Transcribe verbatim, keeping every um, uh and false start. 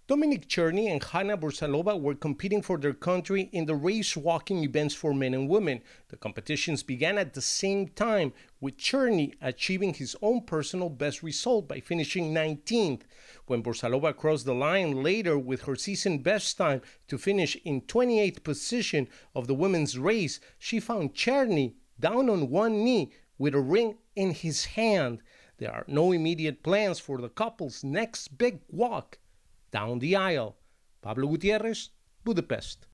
Dominic Cherney and Hanna Bursalova were competing for their country in the race walking events for men and women. The competitions began at the same time, with Cherney achieving his own personal best result by finishing nineteenth. When Bursalova crossed the line later with her season best time to finish in twenty-eighth position of the women's race, she found Cherney down on one knee with a ring in his hand. There are no immediate plans for the couple's next big walk down the aisle. Pablo Gutierrez, Budapest.